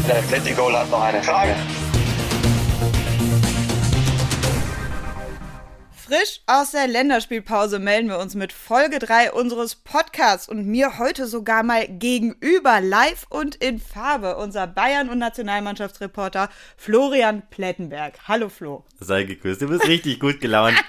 Der Atletico hat noch eine Frage. Frisch aus der Länderspielpause melden wir uns mit Folge 3 unseres Podcasts und mir heute sogar mal gegenüber, live und in Farbe, unser Bayern- und Nationalmannschaftsreporter Florian Plettenberg. Hallo Flo. Sei gegrüßt. Du bist richtig gut gelaunt.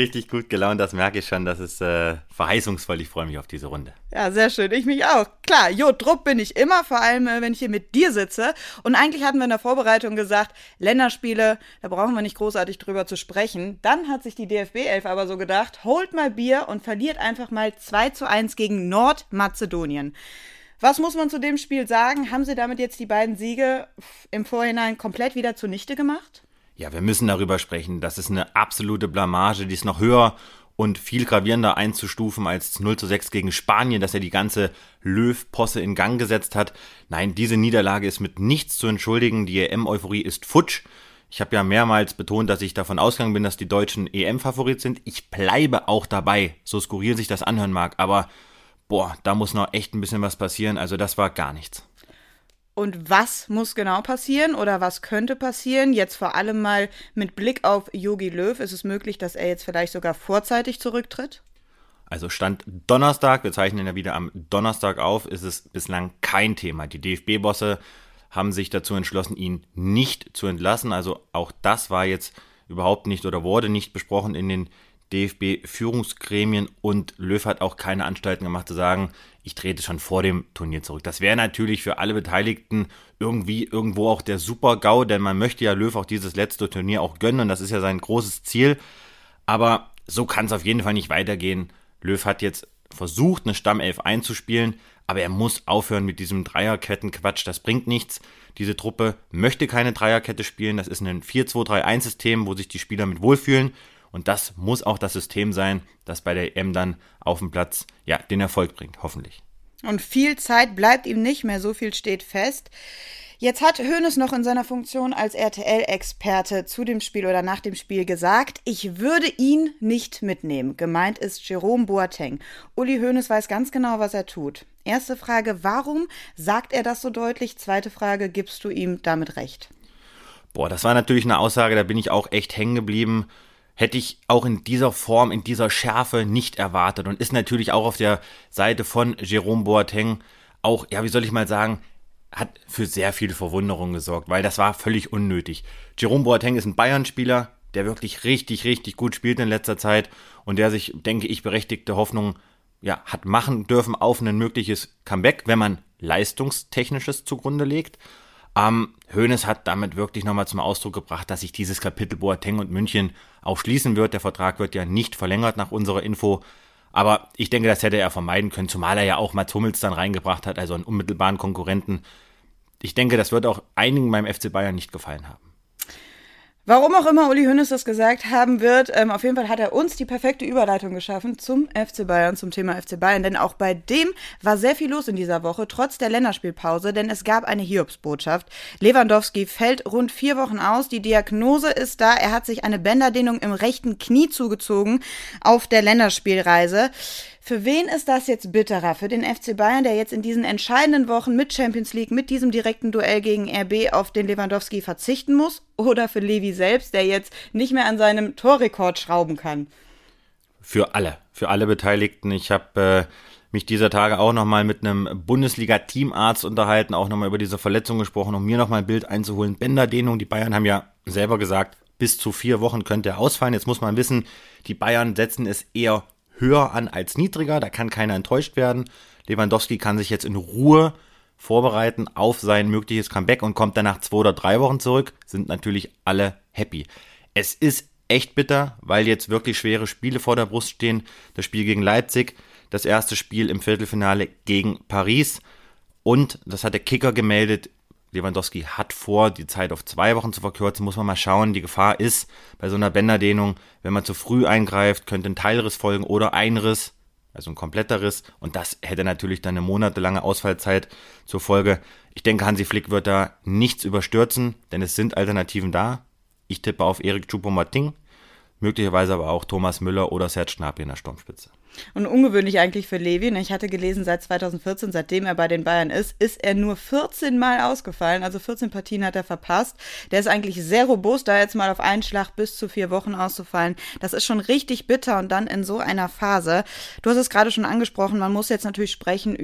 Das merke ich schon. Das ist verheißungsvoll. Ich freue mich auf diese Runde. Ja, sehr schön. Ich mich auch. Klar, Druck bin ich immer, vor allem, wenn ich hier mit dir sitze. Und eigentlich hatten wir in der Vorbereitung gesagt, Länderspiele, da brauchen wir nicht großartig drüber zu sprechen. Dann hat sich die DFB-Elf aber so gedacht, holt mal Bier und verliert einfach mal 2:1 gegen Nordmazedonien. Was muss man zu dem Spiel sagen? Haben sie damit jetzt die beiden Siege im Vorhinein komplett wieder zunichte gemacht? Ja, wir müssen darüber sprechen. Das ist eine absolute Blamage, die ist noch höher und viel gravierender einzustufen als 0:6 gegen Spanien, dass er die ganze Löw-Posse in Gang gesetzt hat. Nein, diese Niederlage ist mit nichts zu entschuldigen. Die EM-Euphorie ist futsch. Ich habe ja mehrmals betont, dass ich davon ausgegangen bin, dass die Deutschen EM-Favorit sind. Ich bleibe auch dabei, so skurril sich das anhören mag. Aber da muss noch echt ein bisschen was passieren. Also das war gar nichts. Und was muss genau passieren oder was könnte passieren? Jetzt vor allem mal mit Blick auf Jogi Löw. Ist es möglich, dass er jetzt vielleicht sogar vorzeitig zurücktritt? Also Stand Donnerstag, wir zeichnen ja wieder am Donnerstag auf, ist es bislang kein Thema. Die DFB-Bosse haben sich dazu entschlossen, ihn nicht zu entlassen. Also auch das war jetzt überhaupt nicht oder wurde nicht besprochen in den DFB-Führungsgremien und Löw hat auch keine Anstalten gemacht zu sagen, ich trete schon vor dem Turnier zurück. Das wäre natürlich für alle Beteiligten irgendwo auch der Super-GAU, denn man möchte ja Löw auch dieses letzte Turnier auch gönnen und das ist ja sein großes Ziel. Aber so kann es auf jeden Fall nicht weitergehen. Löw hat jetzt versucht, eine Stammelf einzuspielen, aber er muss aufhören mit diesem Dreierkettenquatsch, das bringt nichts. Diese Truppe möchte keine Dreierkette spielen, das ist ein 4-2-3-1-System, wo sich die Spieler mit wohlfühlen. Und das muss auch das System sein, das bei der EM dann auf dem Platz den Erfolg bringt, hoffentlich. Und viel Zeit bleibt ihm nicht mehr, so viel steht fest. Jetzt hat Hoeneß noch in seiner Funktion als RTL-Experte zu dem Spiel oder nach dem Spiel gesagt, ich würde ihn nicht mitnehmen. Gemeint ist Jerome Boateng. Uli Hoeneß weiß ganz genau, was er tut. Erste Frage, warum sagt er das so deutlich? Zweite Frage, gibst du ihm damit recht? Das war natürlich eine Aussage, da bin ich auch echt hängen geblieben. Hätte ich auch in dieser Form, in dieser Schärfe nicht erwartet und ist natürlich auch auf der Seite von Jerome Boateng auch, hat für sehr viel Verwunderung gesorgt, weil das war völlig unnötig. Jerome Boateng ist ein Bayern-Spieler, der wirklich richtig, richtig gut spielt in letzter Zeit und der sich, denke ich, berechtigte Hoffnung hat machen dürfen auf ein mögliches Comeback, wenn man Leistungstechnisches zugrunde legt. Hoeneß hat damit wirklich nochmal zum Ausdruck gebracht, dass sich dieses Kapitel Boateng und München auch schließen wird. Der Vertrag wird ja nicht verlängert nach unserer Info. Aber ich denke, das hätte er vermeiden können, zumal er ja auch Mats Hummels dann reingebracht hat, also einen unmittelbaren Konkurrenten. Ich denke, das wird auch einigen beim FC Bayern nicht gefallen haben. Warum auch immer Uli Hoeneß das gesagt haben wird, auf jeden Fall hat er uns die perfekte Überleitung geschaffen zum FC Bayern, zum Thema FC Bayern. Denn auch bei dem war sehr viel los in dieser Woche, trotz der Länderspielpause, denn es gab eine Hiobsbotschaft. Lewandowski fällt rund 4 Wochen aus, die Diagnose ist da, er hat sich eine Bänderdehnung im rechten Knie zugezogen auf der Länderspielreise. Für wen ist das jetzt bitterer? Für den FC Bayern, der jetzt in diesen entscheidenden Wochen mit Champions League, mit diesem direkten Duell gegen RB auf den Lewandowski verzichten muss? Oder für Levi selbst, der jetzt nicht mehr an seinem Torrekord schrauben kann? Für alle Beteiligten. Ich habe mich dieser Tage auch nochmal mit einem Bundesliga-Teamarzt unterhalten, auch nochmal über diese Verletzung gesprochen, um mir nochmal ein Bild einzuholen. Bänderdehnung, die Bayern haben ja selber gesagt, bis zu 4 Wochen könnte er ausfallen. Jetzt muss man wissen, die Bayern setzen es eher höher an als niedriger, da kann keiner enttäuscht werden. Lewandowski kann sich jetzt in Ruhe vorbereiten auf sein mögliches Comeback und kommt dann nach 2 oder 3 Wochen zurück, sind natürlich alle happy. Es ist echt bitter, weil jetzt wirklich schwere Spiele vor der Brust stehen. Das Spiel gegen Leipzig, das erste Spiel im Viertelfinale gegen Paris und, das hat der Kicker gemeldet, Lewandowski hat vor, die Zeit auf 2 Wochen zu verkürzen, muss man mal schauen. Die Gefahr ist bei so einer Bänderdehnung, wenn man zu früh eingreift, könnte ein Teilriss folgen oder ein Riss, also ein kompletter Riss. Und das hätte natürlich dann eine monatelange Ausfallzeit zur Folge. Ich denke, Hansi Flick wird da nichts überstürzen, denn es sind Alternativen da. Ich tippe auf Eric Choupo-Moting, möglicherweise aber auch Thomas Müller oder Serge Gnabry in der Sturmspitze. Und ungewöhnlich eigentlich für Lewy. Ich hatte gelesen, seit 2014, seitdem er bei den Bayern ist er nur 14 Mal ausgefallen. Also 14 Partien hat er verpasst. Der ist eigentlich sehr robust, da jetzt mal auf einen Schlag bis zu 4 Wochen auszufallen. Das ist schon richtig bitter und dann in so einer Phase. Du hast es gerade schon angesprochen, man muss jetzt natürlich sprechen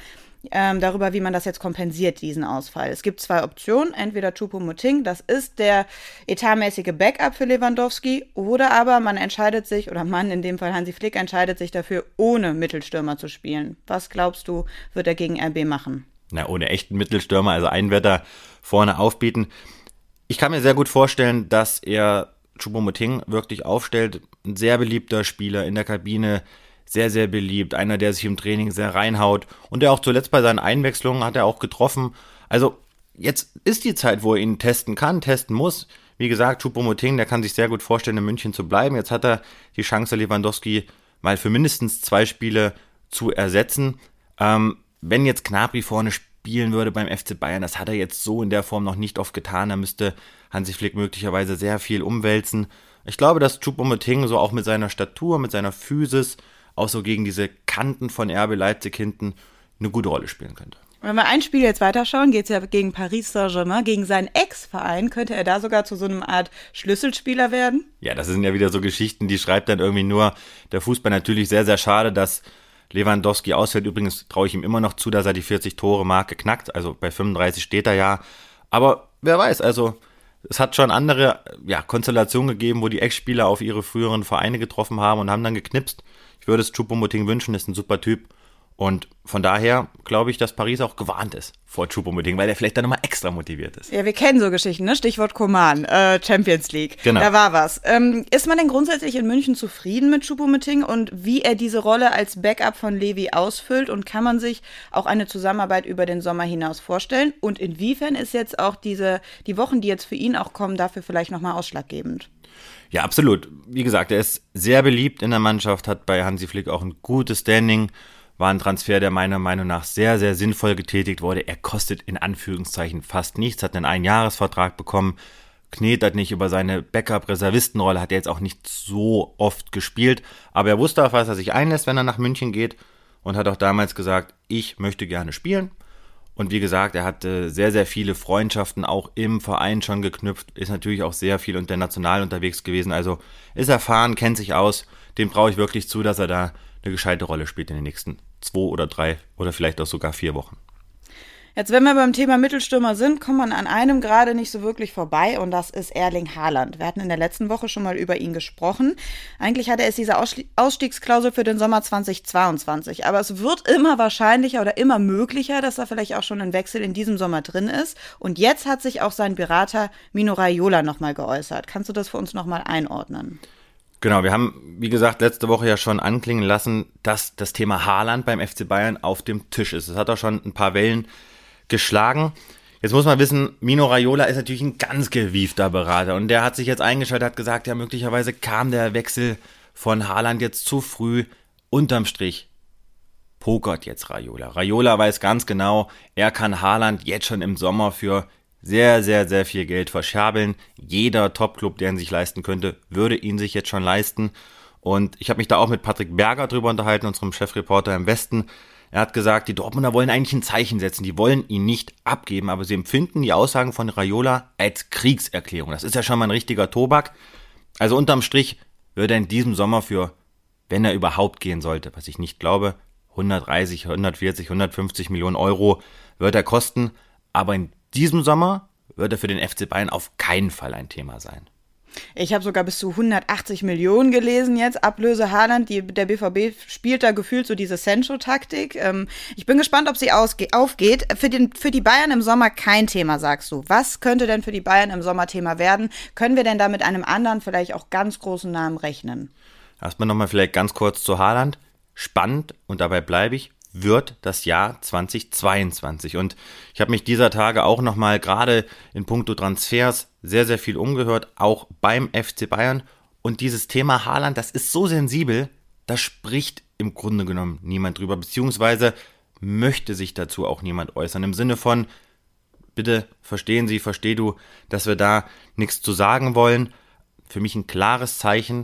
darüber, wie man das jetzt kompensiert, diesen Ausfall. Es gibt 2 Optionen, entweder Choupo-Moting, das ist der etatmäßige Backup für Lewandowski, oder aber man entscheidet sich, oder man, in dem Fall Hansi Flick, entscheidet sich dafür, ohne Mittelstürmer zu spielen. Was glaubst du, wird er gegen RB machen? Na, ohne echten Mittelstürmer, also einen wird er vorne aufbieten. Ich kann mir sehr gut vorstellen, dass er Choupo-Moting wirklich aufstellt. Ein sehr beliebter Spieler in der Kabine, sehr, sehr beliebt. Einer, der sich im Training sehr reinhaut. Und der auch zuletzt bei seinen Einwechslungen hat er auch getroffen. Also jetzt ist die Zeit, wo er ihn testen kann, testen muss. Wie gesagt, Choupo-Moting, der kann sich sehr gut vorstellen, in München zu bleiben. Jetzt hat er die Chance, Lewandowski mal für mindestens 2 Spiele zu ersetzen. Wenn jetzt Gnabry vorne spielen würde beim FC Bayern, das hat er jetzt so in der Form noch nicht oft getan. Da müsste Hansi Flick möglicherweise sehr viel umwälzen. Ich glaube, dass Choupo-Moting so auch mit seiner Statur, mit seiner Physis, auch so gegen diese Kanten von RB Leipzig hinten eine gute Rolle spielen könnte. Wenn wir ein Spiel jetzt weiterschauen, geht es ja gegen Paris Saint-Germain, gegen seinen Ex-Verein. Könnte er da sogar zu so einer Art Schlüsselspieler werden? Ja, das sind ja wieder so Geschichten, die schreibt dann irgendwie nur der Fußball. Natürlich sehr, sehr schade, dass Lewandowski ausfällt. Übrigens traue ich ihm immer noch zu, dass er die 40-Tore-Marke knackt. Also bei 35 steht er ja. Aber wer weiß, also es hat schon andere Konstellationen gegeben, wo die Ex-Spieler auf ihre früheren Vereine getroffen haben und haben dann geknipst. Ich würde es Choupo-Moting wünschen, ist ein super Typ. Und von daher glaube ich, dass Paris auch gewarnt ist vor Choupo-Moting, weil er vielleicht dann nochmal extra motiviert ist. Ja, wir kennen so Geschichten, ne? Stichwort Coman, Champions League. Genau. Da war was. Ist man denn grundsätzlich in München zufrieden mit Choupo-Moting und wie er diese Rolle als Backup von Lewy ausfüllt? Und kann man sich auch eine Zusammenarbeit über den Sommer hinaus vorstellen? Und inwiefern ist jetzt auch die Wochen, die jetzt für ihn auch kommen, dafür vielleicht nochmal ausschlaggebend? Ja, absolut. Wie gesagt, er ist sehr beliebt in der Mannschaft, hat bei Hansi Flick auch ein gutes Standing, war ein Transfer, der meiner Meinung nach sehr, sehr sinnvoll getätigt wurde. Er kostet in Anführungszeichen fast nichts, hat einen Einjahresvertrag bekommen, knetert nicht über seine Backup-Reservistenrolle, hat er jetzt auch nicht so oft gespielt, aber er wusste, auf was er sich einlässt, wenn er nach München geht und hat auch damals gesagt, ich möchte gerne spielen. Und wie gesagt, er hat sehr, sehr viele Freundschaften auch im Verein schon geknüpft, ist natürlich auch sehr viel international unterwegs gewesen, also ist erfahren, kennt sich aus, dem traue ich wirklich zu, dass er da eine gescheite Rolle spielt in den nächsten 2 oder 3 oder vielleicht auch sogar 4 Wochen. Jetzt, wenn wir beim Thema Mittelstürmer sind, kommt man an einem gerade nicht so wirklich vorbei und das ist Erling Haaland. Wir hatten in der letzten Woche schon mal über ihn gesprochen. Eigentlich hatte es diese Ausstiegsklausel für den Sommer 2022, aber es wird immer wahrscheinlicher oder immer möglicher, dass da vielleicht auch schon ein Wechsel in diesem Sommer drin ist. Und jetzt hat sich auch sein Berater Mino Raiola nochmal geäußert. Kannst du das für uns nochmal einordnen? Genau, wir haben, wie gesagt, letzte Woche ja schon anklingen lassen, dass das Thema Haaland beim FC Bayern auf dem Tisch ist. Es hat auch schon ein paar Wellen geschlagen. Jetzt muss man wissen, Mino Raiola ist natürlich ein ganz gewiefter Berater und der hat sich jetzt eingeschaltet, hat gesagt, ja, möglicherweise kam der Wechsel von Haaland jetzt zu früh. Unterm Strich pokert jetzt Raiola. Raiola weiß ganz genau, er kann Haaland jetzt schon im Sommer für sehr, sehr, sehr viel Geld verscherbeln. Jeder Top-Club, der ihn sich leisten könnte, würde ihn sich jetzt schon leisten. Und ich habe mich da auch mit Patrick Berger drüber unterhalten, unserem Chefreporter im Westen. Er hat gesagt, die Dortmunder wollen eigentlich ein Zeichen setzen, die wollen ihn nicht abgeben, aber sie empfinden die Aussagen von Raiola als Kriegserklärung. Das ist ja schon mal ein richtiger Tobak. Also unterm Strich würde er in diesem Sommer für, wenn er überhaupt gehen sollte, was ich nicht glaube, 130, 140, 150 Millionen Euro wird er kosten, aber in diesem Sommer wird er für den FC Bayern auf keinen Fall ein Thema sein. Ich habe sogar bis zu 180 Millionen gelesen jetzt, Ablöse Haaland. Der BVB spielt da gefühlt so diese Sancho-Taktik. Ich bin gespannt, ob sie aufgeht. Für die Bayern im Sommer kein Thema, sagst du. Was könnte denn für die Bayern im Sommer Thema werden? Können wir denn da mit einem anderen, vielleicht auch ganz großen Namen rechnen? Erstmal nochmal vielleicht ganz kurz zu Haaland. Spannend, und dabei bleibe ich, wird das Jahr 2022. Und ich habe mich dieser Tage auch nochmal gerade in puncto Transfers sehr, sehr viel umgehört, auch beim FC Bayern. Und dieses Thema Haaland, das ist so sensibel, da spricht im Grunde genommen niemand drüber, beziehungsweise möchte sich dazu auch niemand äußern. Im Sinne von, bitte versteh du, dass wir da nichts zu sagen wollen. Für mich ein klares Zeichen,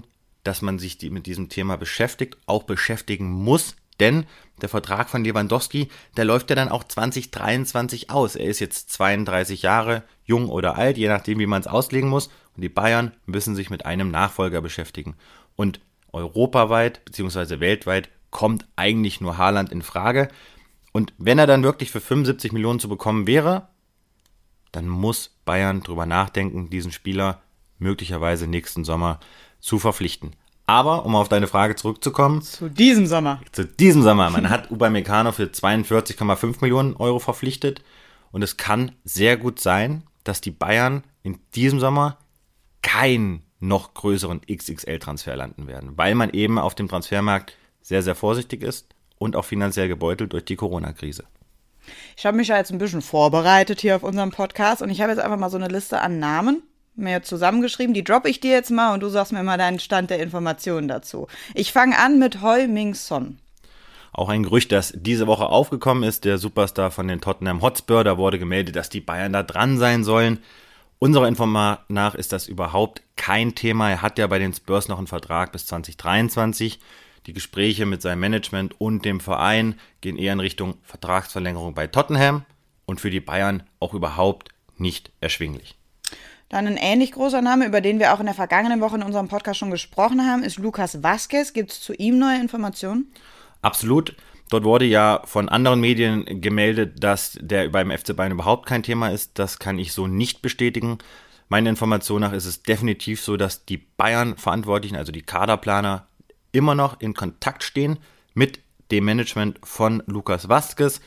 dass man sich mit diesem Thema beschäftigt, auch beschäftigen muss, denn der Vertrag von Lewandowski, der läuft ja dann auch 2023 aus. Er ist jetzt 32 Jahre, jung oder alt, je nachdem, wie man es auslegen muss. Und die Bayern müssen sich mit einem Nachfolger beschäftigen. Und europaweit bzw. weltweit kommt eigentlich nur Haaland in Frage. Und wenn er dann wirklich für 75 Millionen zu bekommen wäre, dann muss Bayern drüber nachdenken, diesen Spieler möglicherweise nächsten Sommer zu verpflichten. Aber, um auf deine Frage zurückzukommen. Zu diesem Sommer. Man hat Upamecano für 42,5 Millionen Euro verpflichtet. Und es kann sehr gut sein, dass die Bayern in diesem Sommer keinen noch größeren XXL-Transfer landen werden. Weil man eben auf dem Transfermarkt sehr, sehr vorsichtig ist und auch finanziell gebeutelt durch die Corona-Krise. Ich habe mich ja jetzt ein bisschen vorbereitet hier auf unserem Podcast und ich habe jetzt einfach mal so eine Liste an Namen mir zusammengeschrieben. Die droppe ich dir jetzt mal und du sagst mir mal deinen Stand der Informationen dazu. Ich fange an mit Heung-min Son. Auch ein Gerücht, das diese Woche aufgekommen ist, der Superstar von den Tottenham Hotspur, da wurde gemeldet, dass die Bayern da dran sein sollen. Unserer Info nach ist das überhaupt kein Thema. Er hat ja bei den Spurs noch einen Vertrag bis 2023. Die Gespräche mit seinem Management und dem Verein gehen eher in Richtung Vertragsverlängerung bei Tottenham und für die Bayern auch überhaupt nicht erschwinglich. Dann ein ähnlich großer Name, über den wir auch in der vergangenen Woche in unserem Podcast schon gesprochen haben, ist Lucas Vázquez. Gibt es zu ihm neue Informationen? Absolut. Dort wurde ja von anderen Medien gemeldet, dass der beim FC Bayern überhaupt kein Thema ist. Das kann ich so nicht bestätigen. Meiner Information nach ist es definitiv so, dass die Bayern-Verantwortlichen, also die Kaderplaner, immer noch in Kontakt stehen mit dem Management von Lucas Vázquez.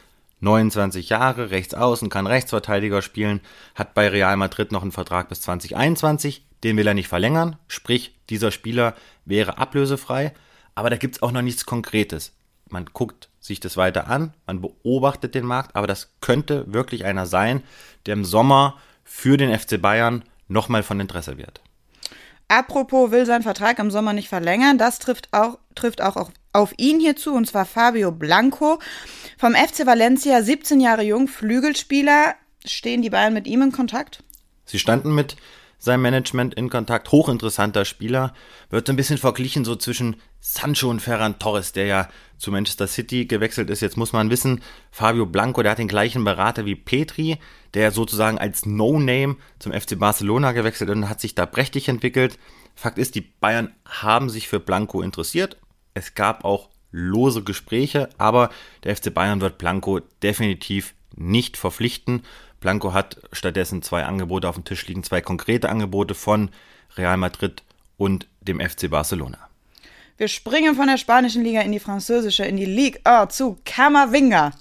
29 Jahre, rechts außen, kann Rechtsverteidiger spielen, hat bei Real Madrid noch einen Vertrag bis 2021, den will er nicht verlängern, sprich, dieser Spieler wäre ablösefrei, aber da gibt es auch noch nichts Konkretes. Man guckt sich das weiter an, man beobachtet den Markt, aber das könnte wirklich einer sein, der im Sommer für den FC Bayern nochmal von Interesse wird. Apropos will seinen Vertrag im Sommer nicht verlängern, das trifft auch auf ihn hier zu, und zwar Fabio Blanco vom FC Valencia, 17 Jahre jung, Flügelspieler. Stehen die Bayern mit ihm in Kontakt? Sie standen mit seinem Management in Kontakt, hochinteressanter Spieler, wird so ein bisschen verglichen so zwischen Sancho und Ferran Torres, der ja zu Manchester City gewechselt ist. Jetzt muss man wissen, Fabio Blanco, der hat den gleichen Berater wie Petri, der sozusagen als No-Name zum FC Barcelona gewechselt und hat sich da prächtig entwickelt. Fakt ist, die Bayern haben sich für Blanco interessiert. Es gab auch lose Gespräche, aber der FC Bayern wird Blanco definitiv nicht verpflichten. Blanco hat stattdessen 2 Angebote auf dem Tisch liegen, 2 konkrete Angebote von Real Madrid und dem FC Barcelona. Wir springen von der spanischen Liga in die französische, in die Ligue 1 zu Camavinga.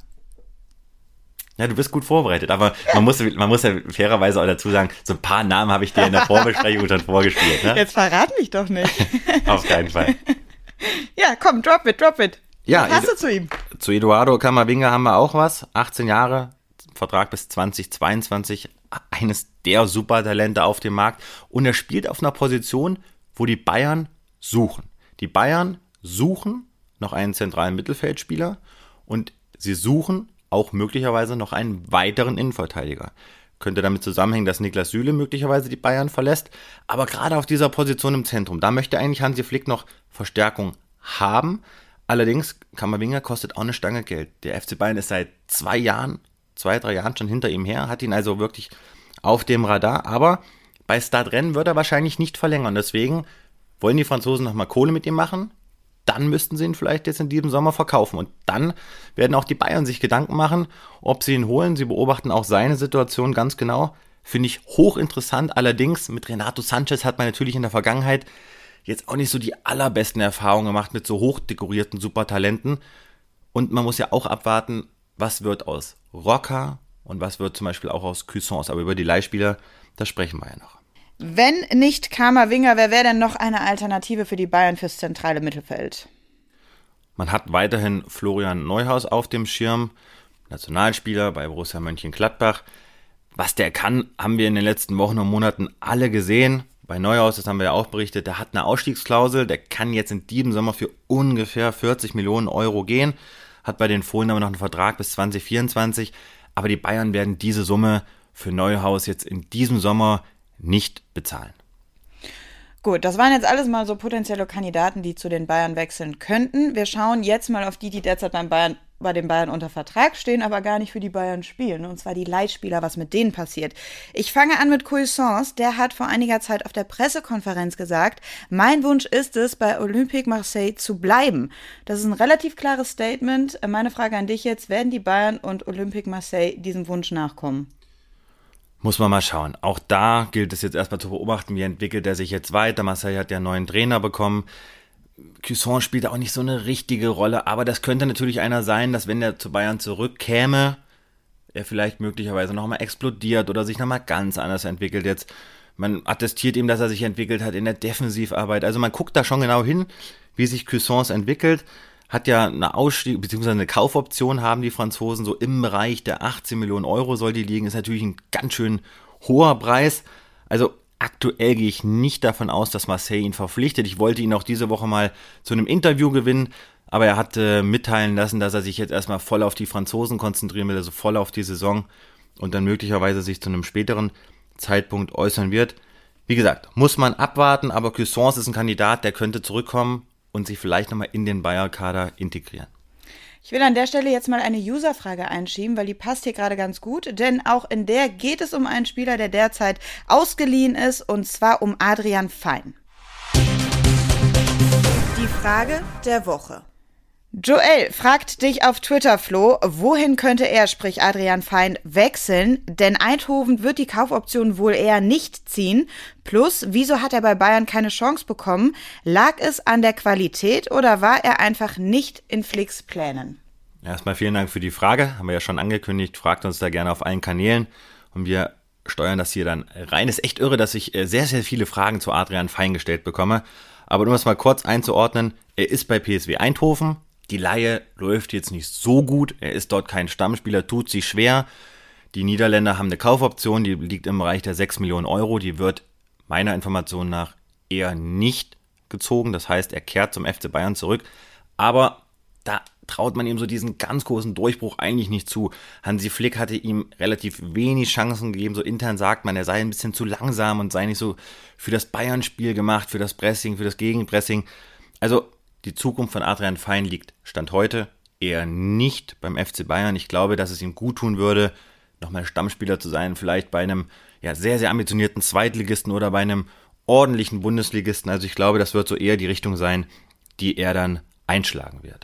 Ja, du bist gut vorbereitet, aber man muss ja fairerweise auch dazu sagen, so ein paar Namen habe ich dir in der Vorbesprechung schon vorgespielt. Ne? Jetzt verrat mich doch nicht. Auf keinen Fall. Ja, komm, drop it. Ja, was hast du zu ihm? Zu Eduardo Camavinga haben wir auch was. 18 Jahre, Vertrag bis 2022. Eines der Supertalente auf dem Markt. Und er spielt auf einer Position, wo die Bayern suchen. Die Bayern suchen noch einen zentralen Mittelfeldspieler und sie suchen auch möglicherweise noch einen weiteren Innenverteidiger. Könnte damit zusammenhängen, dass Niklas Süle möglicherweise die Bayern verlässt. Aber gerade auf dieser Position im Zentrum, da möchte eigentlich Hansi Flick noch Verstärkung haben. Allerdings, Camavinga kostet auch eine Stange Geld. Der FC Bayern ist seit 2, 3 Jahren schon hinter ihm her, hat ihn also wirklich auf dem Radar. Aber bei Stade wird er wahrscheinlich nicht verlängern. Deswegen wollen die Franzosen nochmal Kohle mit ihm machen. Dann müssten sie ihn vielleicht jetzt in diesem Sommer verkaufen. Und dann werden auch die Bayern sich Gedanken machen, ob sie ihn holen. Sie beobachten auch seine Situation ganz genau. Finde ich hochinteressant. Allerdings mit Renato Sanchez hat man natürlich in der Vergangenheit jetzt auch nicht so die allerbesten Erfahrungen gemacht mit so hochdekorierten Supertalenten. Und man muss ja auch abwarten, was wird aus Roca und was wird zum Beispiel auch aus Cuisance. Aber über die Leihspieler, da sprechen wir ja noch. Wenn nicht Camavinga, wer wäre denn noch eine Alternative für die Bayern fürs zentrale Mittelfeld? Man hat weiterhin Florian Neuhaus auf dem Schirm, Nationalspieler bei Borussia Mönchengladbach. Was der kann, haben wir in den letzten Wochen und Monaten alle gesehen. Bei Neuhaus, das haben wir ja auch berichtet, der hat eine Ausstiegsklausel, der kann jetzt in diesem Sommer für ungefähr 40 Millionen Euro gehen, hat bei den Fohlen aber noch einen Vertrag bis 2024, aber die Bayern werden diese Summe für Neuhaus jetzt in diesem Sommer nicht bezahlen. Gut, das waren jetzt alles mal so potenzielle Kandidaten, die zu den Bayern wechseln könnten. Wir schauen jetzt mal auf die derzeit bei den Bayern unter Vertrag stehen, aber gar nicht für die Bayern spielen. Und zwar die Leihspieler, was mit denen passiert. Ich fange an mit Cuisance. Der hat vor einiger Zeit auf der Pressekonferenz gesagt, mein Wunsch ist es, bei Olympique Marseille zu bleiben. Das ist ein relativ klares Statement. Meine Frage an dich jetzt, werden die Bayern und Olympique Marseille diesem Wunsch nachkommen? Muss man mal schauen. Auch da gilt es jetzt erstmal zu beobachten, wie entwickelt er sich jetzt weiter. Marseille hat ja einen neuen Trainer bekommen. Cuisance spielt auch nicht so eine richtige Rolle, aber das könnte natürlich einer sein, dass wenn er zu Bayern zurückkäme, er vielleicht möglicherweise nochmal explodiert oder sich nochmal ganz anders entwickelt. Jetzt, man attestiert ihm, dass er sich entwickelt hat in der Defensivarbeit. Also man guckt da schon genau hin, wie sich Cuisance entwickelt. Hat ja eine Ausstieg- bzw. eine Kaufoption haben die Franzosen, so im Bereich der 18 Millionen Euro soll die liegen. Ist natürlich ein ganz schön hoher Preis. Also aktuell gehe ich nicht davon aus, dass Marseille ihn verpflichtet. Ich wollte ihn auch diese Woche mal zu einem Interview gewinnen, aber er hat mitteilen lassen, dass er sich jetzt erstmal voll auf die Franzosen konzentrieren will, also voll auf die Saison und dann möglicherweise sich zu einem späteren Zeitpunkt äußern wird. Wie gesagt, muss man abwarten, aber Cuisance ist ein Kandidat, der könnte zurückkommen und sich vielleicht nochmal in den Bayer-Kader integrieren. Ich will an der Stelle jetzt mal eine User-Frage einschieben, weil die passt hier gerade ganz gut, denn auch in der geht es um einen Spieler, der derzeit ausgeliehen ist, und zwar um Adrian Fein. Die Frage der Woche. Joel fragt dich auf Twitter, Flo, wohin könnte er, sprich Adrian Fein, wechseln? Denn Eindhoven wird die Kaufoption wohl eher nicht ziehen. Plus, wieso hat er bei Bayern keine Chance bekommen? Lag es an der Qualität oder war er einfach nicht in Flicks Plänen? Erstmal vielen Dank für die Frage, haben wir ja schon angekündigt. Fragt uns da gerne auf allen Kanälen und wir steuern das hier dann rein. Ist echt irre, dass ich sehr, sehr viele Fragen zu Adrian Fein gestellt bekomme. Aber um es mal kurz einzuordnen, er ist bei PSV Eindhoven. Die Leihe läuft jetzt nicht so gut. Er ist dort kein Stammspieler, tut sich schwer. Die Niederländer haben eine Kaufoption, die liegt im Bereich der 6 Millionen Euro. Die wird meiner Information nach eher nicht gezogen. Das heißt, er kehrt zum FC Bayern zurück. Aber da traut man ihm so diesen ganz großen Durchbruch eigentlich nicht zu. Hansi Flick hatte ihm relativ wenig Chancen gegeben. So intern sagt man, er sei ein bisschen zu langsam und sei nicht so für das Bayern-Spiel gemacht, für das Pressing, für das Gegenpressing. Also die Zukunft von Adrian Fein liegt Stand heute eher nicht beim FC Bayern. Ich glaube, dass es ihm gut tun würde, nochmal Stammspieler zu sein, vielleicht bei einem sehr, sehr ambitionierten Zweitligisten oder bei einem ordentlichen Bundesligisten. Also ich glaube, das wird so eher die Richtung sein, die er dann einschlagen wird.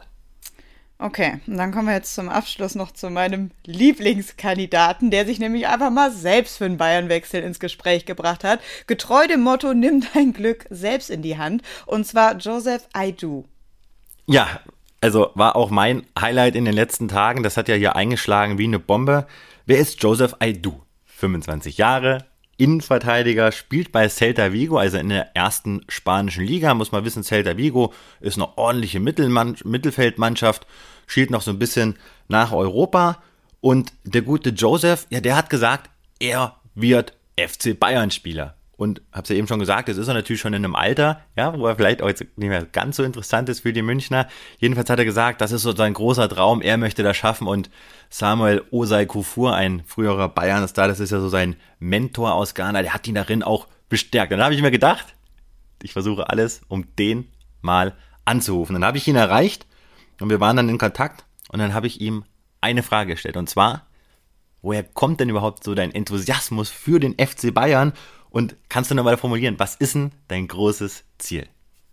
Okay, und dann kommen wir jetzt zum Abschluss noch zu meinem Lieblingskandidaten, der sich nämlich einfach mal selbst für einen Bayernwechsel ins Gespräch gebracht hat. Getreu dem Motto, nimm dein Glück selbst in die Hand. Und zwar Joseph Aidoo. Ja, also war auch mein Highlight in den letzten Tagen. Das hat ja hier eingeschlagen wie eine Bombe. Wer ist Joseph Aidoo? 25 Jahre, Innenverteidiger, spielt bei Celta Vigo, also in der ersten spanischen Liga. Muss man wissen, Celta Vigo ist eine ordentliche Mittelfeldmannschaft, schielt noch so ein bisschen nach Europa. Und der gute Joseph, der hat gesagt, er wird FC Bayern-Spieler. Und hab's ja eben schon gesagt, das ist er natürlich schon in einem Alter, wo er vielleicht auch jetzt nicht mehr ganz so interessant ist für die Münchner. Jedenfalls hat er gesagt, das ist so sein großer Traum, er möchte das schaffen. Und Samuel Osei Kufur, ein früherer Bayern-Star, das ist ja so sein Mentor aus Ghana, der hat ihn darin auch bestärkt. Dann habe ich mir gedacht, ich versuche alles, um den mal anzurufen. Dann habe ich ihn erreicht und wir waren dann in Kontakt und dann habe ich ihm eine Frage gestellt. Und zwar, woher kommt denn überhaupt so dein Enthusiasmus für den FC Bayern? Und kannst du nochmal formulieren, was ist denn dein großes Ziel?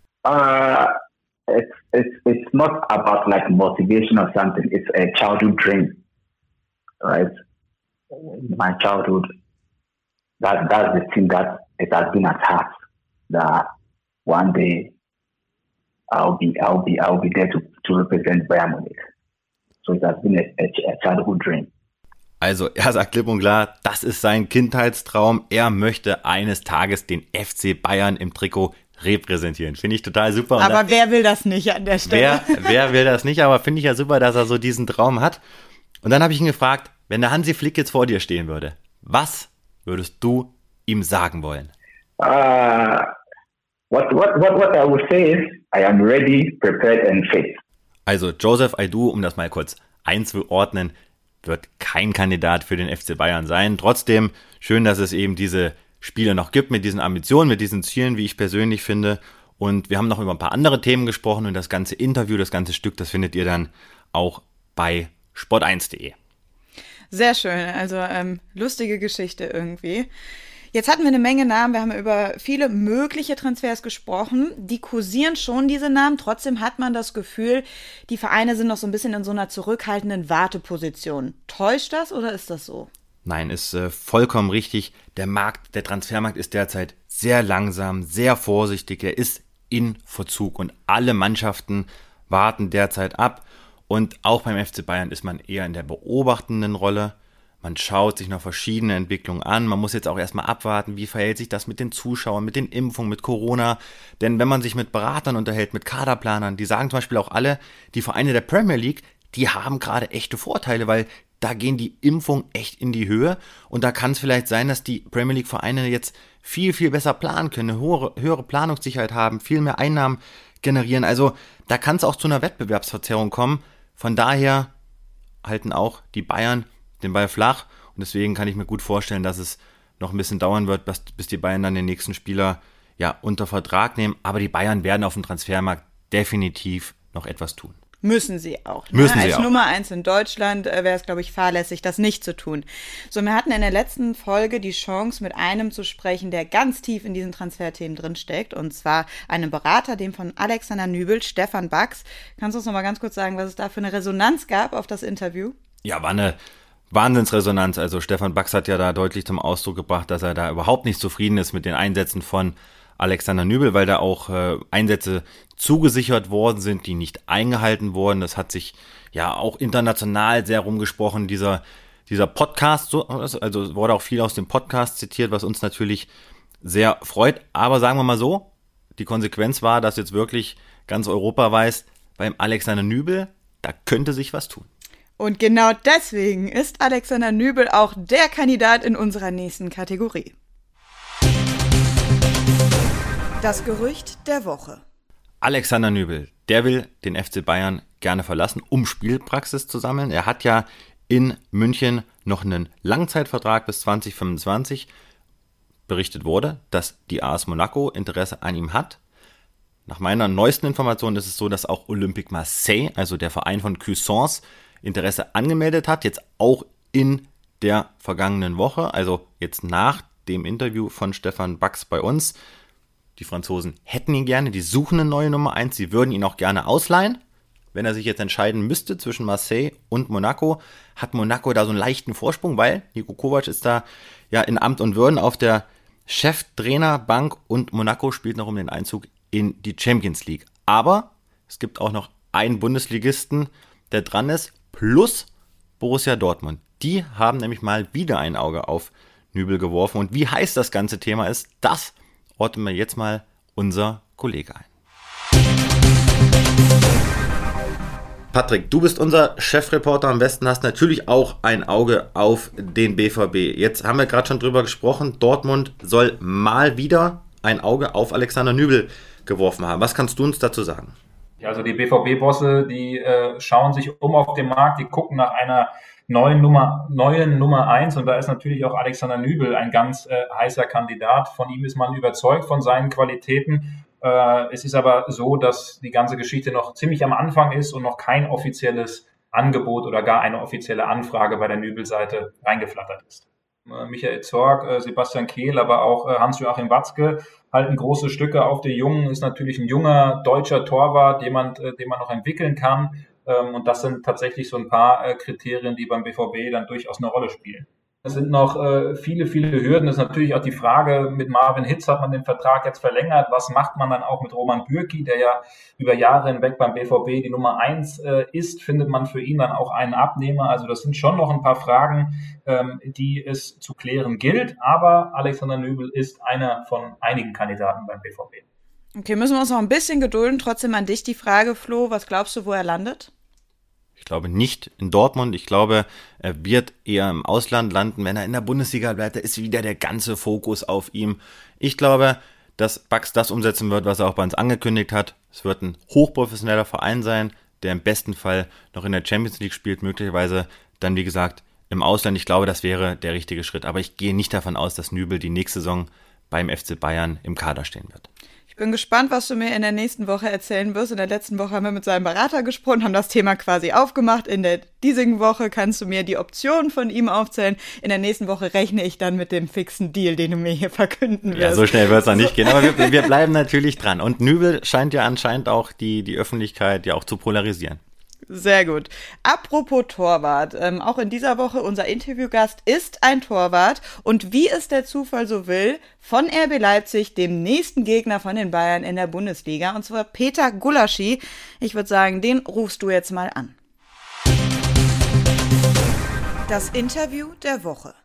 It's not about like motivation or something. It's a childhood dream, right? In my childhood, that's the thing that it has been attached. That one day I'll be there to represent Bayern Munich. So it has been a childhood dream. Also er sagt klipp und klar, das ist sein Kindheitstraum. Er möchte eines Tages den FC Bayern im Trikot repräsentieren. Finde ich total super. Aber wer will das nicht an der Stelle? Wer will das nicht? Aber finde ich ja super, dass er so diesen Traum hat. Und dann habe ich ihn gefragt, wenn der Hansi Flick jetzt vor dir stehen würde, was würdest du ihm sagen wollen? What I would say is, I am ready, prepared and fit. Also Joseph Aidoo, um das mal kurz einzuordnen, wird kein Kandidat für den FC Bayern sein. Trotzdem schön, dass es eben diese Spieler noch gibt, mit diesen Ambitionen, mit diesen Zielen, wie ich persönlich finde. Und wir haben noch über ein paar andere Themen gesprochen und das ganze Interview, das ganze Stück, das findet ihr dann auch bei sport1.de. Sehr schön, also lustige Geschichte irgendwie. Jetzt hatten wir eine Menge Namen, wir haben über viele mögliche Transfers gesprochen, die kursieren schon, diese Namen, trotzdem hat man das Gefühl, die Vereine sind noch so ein bisschen in so einer zurückhaltenden Warteposition. Täuscht das oder ist das so? Nein, ist vollkommen richtig. Der Transfermarkt ist derzeit sehr langsam, sehr vorsichtig, er ist in Verzug und alle Mannschaften warten derzeit ab. Und auch beim FC Bayern ist man eher in der beobachtenden Rolle. Man schaut sich noch verschiedene Entwicklungen an. Man muss jetzt auch erstmal abwarten, wie verhält sich das mit den Zuschauern, mit den Impfungen, mit Corona. Denn wenn man sich mit Beratern unterhält, mit Kaderplanern, die sagen zum Beispiel auch alle, die Vereine der Premier League, die haben gerade echte Vorteile, weil da gehen die Impfungen echt in die Höhe. Und da kann es vielleicht sein, dass die Premier League Vereine jetzt viel, viel besser planen können, eine höhere Planungssicherheit haben, viel mehr Einnahmen generieren. Also da kann es auch zu einer Wettbewerbsverzerrung kommen. Von daher halten auch die Bayern den Ball flach und deswegen kann ich mir gut vorstellen, dass es noch ein bisschen dauern wird, bis die Bayern dann den nächsten Spieler unter Vertrag nehmen. Aber die Bayern werden auf dem Transfermarkt definitiv noch etwas tun. Müssen sie auch. Müssen sie Als auch. Nummer 1 in Deutschland wäre es, glaube ich, fahrlässig, das nicht zu tun. So, wir hatten in der letzten Folge die Chance, mit einem zu sprechen, der ganz tief in diesen Transferthemen drinsteckt, und zwar einem Berater, dem von Alexander Nübel, Stefan Bax. Kannst du uns noch mal ganz kurz sagen, was es da für eine Resonanz gab auf das Interview? Ja, war eine Wahnsinnsresonanz. Also Stefan Bax hat ja da deutlich zum Ausdruck gebracht, dass er da überhaupt nicht zufrieden ist mit den Einsätzen von Alexander Nübel, weil da auch Einsätze zugesichert worden sind, die nicht eingehalten wurden. Das hat sich ja auch international sehr rumgesprochen, dieser Podcast, also wurde auch viel aus dem Podcast zitiert, was uns natürlich sehr freut. Aber sagen wir mal so, die Konsequenz war, dass jetzt wirklich ganz Europa weiß, beim Alexander Nübel, da könnte sich was tun. Und genau deswegen ist Alexander Nübel auch der Kandidat in unserer nächsten Kategorie. Das Gerücht der Woche. Alexander Nübel, der will den FC Bayern gerne verlassen, um Spielpraxis zu sammeln. Er hat ja in München noch einen Langzeitvertrag bis 2025. Berichtet wurde, dass die AS Monaco Interesse an ihm hat. Nach meiner neuesten Information ist es so, dass auch Olympique Marseille, also der Verein von Cuisance, Interesse angemeldet hat, jetzt auch in der vergangenen Woche, also jetzt nach dem Interview von Stefan Bax bei uns. Die Franzosen hätten ihn gerne, die suchen eine neue Nummer 1, sie würden ihn auch gerne ausleihen. Wenn er sich jetzt entscheiden müsste zwischen Marseille und Monaco, hat Monaco da so einen leichten Vorsprung, weil Niko Kovac ist da ja in Amt und Würden auf der Cheftrainerbank und Monaco spielt noch um den Einzug in die Champions League. Aber es gibt auch noch einen Bundesligisten, der dran ist, plus Borussia Dortmund. Die haben nämlich mal wieder ein Auge auf Nübel geworfen. Und wie heiß das ganze Thema ist, das ordnen wir jetzt mal unser Kollege ein. Patrick, du bist unser Chefreporter am Westen, hast natürlich auch ein Auge auf den BVB. Jetzt haben wir gerade schon drüber gesprochen, Dortmund soll mal wieder ein Auge auf Alexander Nübel geworfen haben. Was kannst du uns dazu sagen? Ja, also die BVB-Bosse, die schauen sich um auf dem Markt, die gucken nach einer neuen Nummer 1 und da ist natürlich auch Alexander Nübel ein ganz heißer Kandidat. Von ihm ist man überzeugt, von seinen Qualitäten. Es ist aber so, dass die ganze Geschichte noch ziemlich am Anfang ist und noch kein offizielles Angebot oder gar eine offizielle Anfrage bei der Nübel-Seite reingeflattert ist. Michael Zorc, Sebastian Kehl, aber auch Hans-Joachim Watzke halten große Stücke auf den Jungen, ist natürlich ein junger deutscher Torwart, den man noch entwickeln kann. Und das sind tatsächlich so ein paar Kriterien, die beim BVB dann durchaus eine Rolle spielen. Es sind noch viele, viele Hürden. Das ist natürlich auch die Frage, mit Marvin Hitz hat man den Vertrag jetzt verlängert. Was macht man dann auch mit Roman Bürki, der ja über Jahre hinweg beim BVB die Nummer 1 ist? Findet man für ihn dann auch einen Abnehmer? Also das sind schon noch ein paar Fragen, die es zu klären gilt. Aber Alexander Nübel ist einer von einigen Kandidaten beim BVB. Okay, müssen wir uns noch ein bisschen gedulden. Trotzdem an dich die Frage, Flo, was glaubst du, wo er landet? Ich glaube nicht in Dortmund. Ich glaube, er wird eher im Ausland landen. Wenn er in der Bundesliga bleibt, da ist wieder der ganze Fokus auf ihm. Ich glaube, dass Bax das umsetzen wird, was er auch bei uns angekündigt hat. Es wird ein hochprofessioneller Verein sein, der im besten Fall noch in der Champions League spielt, möglicherweise dann, wie gesagt, im Ausland. Ich glaube, das wäre der richtige Schritt. Aber ich gehe nicht davon aus, dass Nübel die nächste Saison beim FC Bayern im Kader stehen wird. Ich bin gespannt, was du mir in der nächsten Woche erzählen wirst. In der letzten Woche haben wir mit seinem Berater gesprochen, haben das Thema quasi aufgemacht. In der diesigen Woche kannst du mir die Optionen von ihm aufzählen. In der nächsten Woche rechne ich dann mit dem fixen Deal, den du mir hier verkünden wirst. Ja, so schnell wird es noch nicht gehen, aber wir bleiben natürlich dran. Und Nübel scheint ja anscheinend auch die Öffentlichkeit ja auch zu polarisieren. Sehr gut. Apropos Torwart, auch in dieser Woche unser Interviewgast ist ein Torwart und wie es der Zufall so will, von RB Leipzig, dem nächsten Gegner von den Bayern in der Bundesliga, und zwar Peter Gulaschi. Ich würde sagen, den rufst du jetzt mal an. Das Interview der Woche.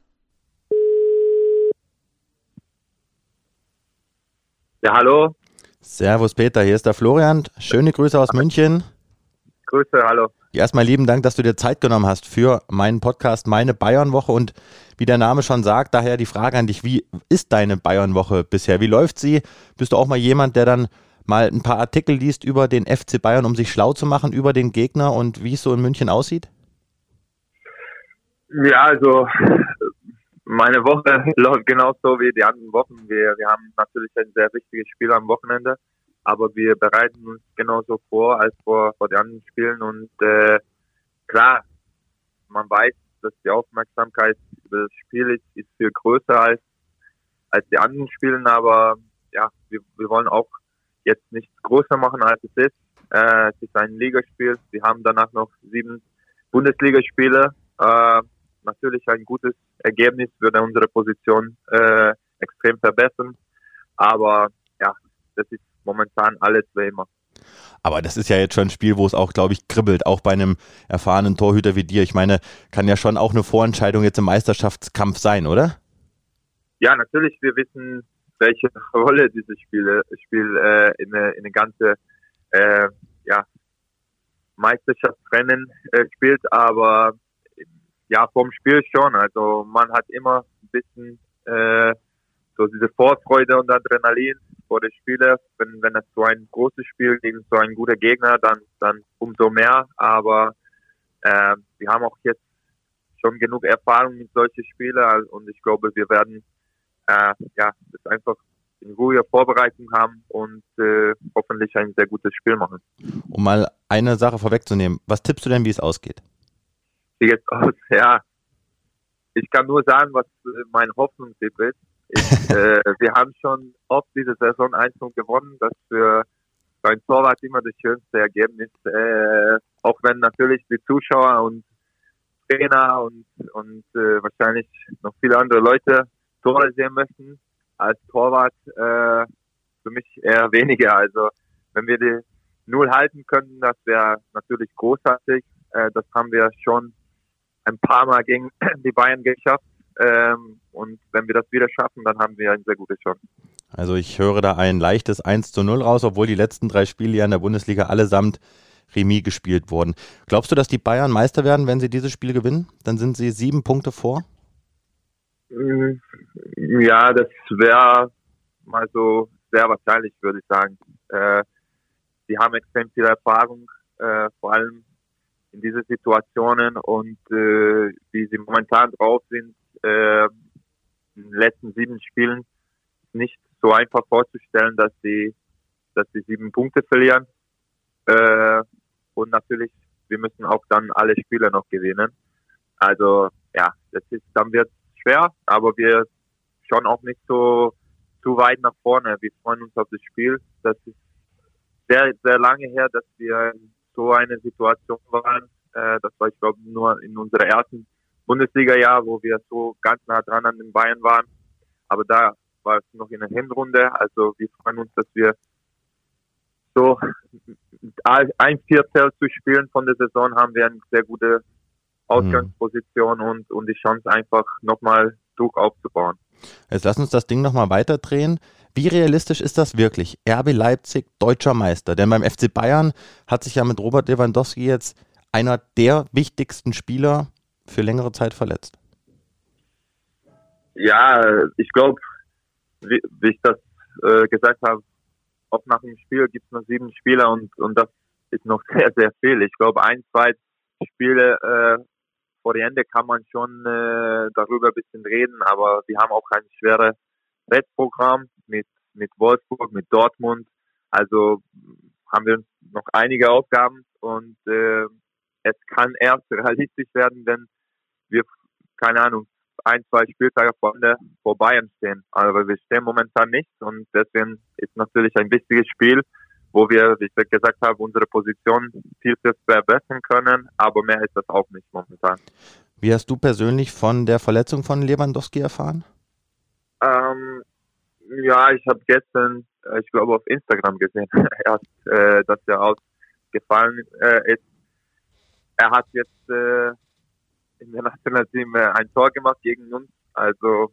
Ja, hallo. Servus Peter, hier ist der Florian. Schöne Grüße aus München. Grüße, hallo. Erstmal lieben Dank, dass du dir Zeit genommen hast für meinen Podcast Meine Bayern-Woche und wie der Name schon sagt, daher die Frage an dich, wie ist deine Bayern-Woche bisher? Wie läuft sie? Bist du auch mal jemand, der dann mal ein paar Artikel liest über den FC Bayern, um sich schlau zu machen über den Gegner und wie es so in München aussieht? Ja, also meine Woche läuft genauso wie die anderen Wochen. Wir haben natürlich ein sehr wichtiges Spiel am Wochenende. Aber wir bereiten uns genauso vor als vor den anderen Spielen und klar, man weiß, dass die Aufmerksamkeit über das Spiel ist viel größer als die anderen Spielen, aber ja, wir wollen auch jetzt nichts größer machen, als es ist. Es ist ein Ligaspiel, wir haben danach noch 7 Bundesligaspiele. Natürlich ein gutes Ergebnis würde unsere Position extrem verbessern, aber ja, das ist momentan alles wie immer. Aber das ist ja jetzt schon ein Spiel, wo es auch, glaube ich, kribbelt, auch bei einem erfahrenen Torhüter wie dir. Ich meine, kann ja schon auch eine Vorentscheidung jetzt im Meisterschaftskampf sein, oder? Ja, natürlich. Wir wissen, welche Rolle dieses Spiel in eine ganze Meisterschaftsrennen spielt. Aber ja, vom Spiel schon. Also man hat immer ein bisschen so diese Vorfreude und Adrenalin vor den Spielen, wenn es so ein großes Spiel gegen so einen guten Gegner, dann umso mehr. Aber wir haben auch jetzt schon genug Erfahrung mit solchen Spielen und ich glaube, wir werden das einfach in ruhiger Vorbereitung haben und hoffentlich ein sehr gutes Spiel machen. Um mal eine Sache vorwegzunehmen, was tippst du denn, wie es ausgeht? Wie geht's aus? Ja, ich kann nur sagen, was mein Hoffnungstipp ist. Wir haben schon oft diese Saison 1-0 gewonnen. Das für ein Torwart immer das schönste Ergebnis. Auch wenn natürlich die Zuschauer und Trainer und wahrscheinlich noch viele andere Leute Tore sehen möchten. Als Torwart für mich eher weniger. Also wenn wir die 0 halten können, das wäre natürlich großartig. Das haben wir schon ein paar Mal gegen die Bayern geschafft. Und wenn wir das wieder schaffen, dann haben wir eine sehr gute Chance. Also ich höre da ein leichtes 1:0 raus, obwohl die letzten 3 Spiele ja in der Bundesliga allesamt Remis gespielt wurden. Glaubst du, dass die Bayern Meister werden, wenn sie dieses Spiel gewinnen? Dann sind sie 7 Punkte vor? Ja, das wäre mal so sehr wahrscheinlich, würde ich sagen. Sie haben extrem viel Erfahrung, vor allem in diese Situationen und wie sie momentan drauf sind, in den letzten 7 Spielen nicht so einfach vorzustellen, dass sie 7 Punkte verlieren. Und natürlich, wir müssen auch dann alle Spiele noch gewinnen. Also ja, dann wird es schwer, aber wir schauen auch nicht so zu weit nach vorne. Wir freuen uns auf das Spiel. Das ist sehr, sehr lange her, dass wir in so eine Situation waren. Das war, ich glaube, nur in unserer ersten Bundesliga-Jahr, wo wir so ganz nah dran an den Bayern waren. Aber da war es noch in der Hinrunde. Also wir freuen uns, dass wir so ein Viertel zu spielen von der Saison haben wir eine sehr gute Ausgangsposition und die Chance einfach nochmal Druck aufzubauen. Jetzt lass uns das Ding nochmal weiterdrehen. Wie realistisch ist das wirklich? RB Leipzig, deutscher Meister. Denn beim FC Bayern hat sich ja mit Robert Lewandowski jetzt einer der wichtigsten Spieler für längere Zeit verletzt. Ja, ich glaube, wie ich das gesagt habe, auch nach dem Spiel gibt es noch 7 Spieler und das ist noch sehr, sehr viel. Ich glaube, 1, 2 Spiele vor dem Ende kann man schon darüber ein bisschen reden, aber wir haben auch ein schweres Restprogramm mit Wolfsburg, mit Dortmund. Also haben wir noch einige Aufgaben und es kann erst realistisch werden, wenn wir, keine Ahnung, 1-2 Spieltage vor Bayern stehen. Aber wir stehen momentan nicht und deswegen ist natürlich ein wichtiges Spiel, wo wir, wie ich gesagt habe, unsere Position viel verbessern können, aber mehr ist das auch nicht momentan. Wie hast du persönlich von der Verletzung von Lewandowski erfahren? Ja, ich habe gestern, ich glaube auf Instagram gesehen, dass er ausgefallen ist. Er hat jetzt in der Nationalteam ein Tor gemacht gegen uns. Also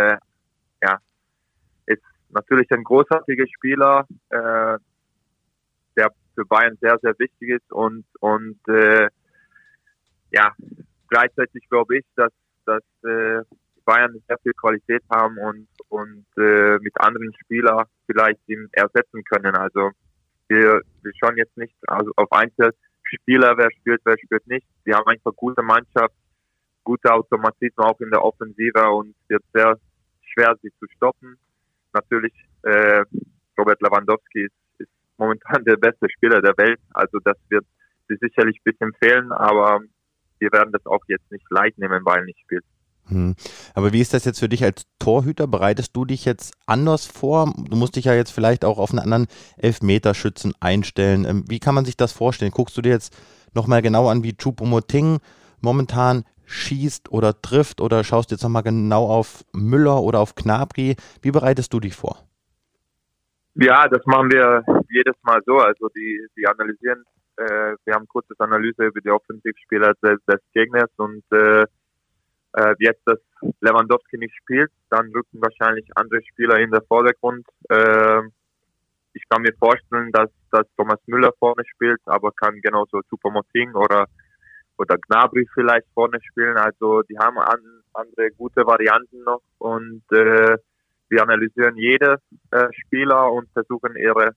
ist natürlich ein großartiger Spieler, der für Bayern sehr, sehr wichtig ist und gleichzeitig glaube ich, dass Bayern sehr viel Qualität haben und mit anderen Spielern vielleicht ihn ersetzen können. Also wir schauen jetzt nicht auf Einzelspieler, wer spielt nicht. Wir haben einfach gute Mannschaft, gute Automatismen auch in der Offensive und es wird sehr schwer, sie zu stoppen. Natürlich, Robert Lewandowski ist momentan der beste Spieler der Welt, also das wird sie sicherlich ein bisschen fehlen, aber wir werden das auch jetzt nicht leicht nehmen, weil er nicht spielt. Aber wie ist das jetzt für dich als Torhüter? Bereitest du dich jetzt anders vor? Du musst dich ja jetzt vielleicht auch auf einen anderen Elfmeterschützen einstellen. Wie kann man sich das vorstellen? Guckst du dir jetzt nochmal genau an, wie Choupo-Moting momentan schießt oder trifft oder schaust jetzt nochmal genau auf Müller oder auf Gnabry? Wie bereitest du dich vor? Ja, das machen wir jedes Mal so. Also die analysieren, wir haben kurzes Analyse über die Offensivspieler des Gegners und jetzt, dass Lewandowski nicht spielt, dann rücken wahrscheinlich andere Spieler in den Vordergrund. Ich kann mir vorstellen, dass Thomas Müller vorne spielt, aber kann genauso Choupo-Moting oder Gnabry vielleicht vorne spielen. Also die haben andere gute Varianten noch und wir analysieren jede Spieler und versuchen ihre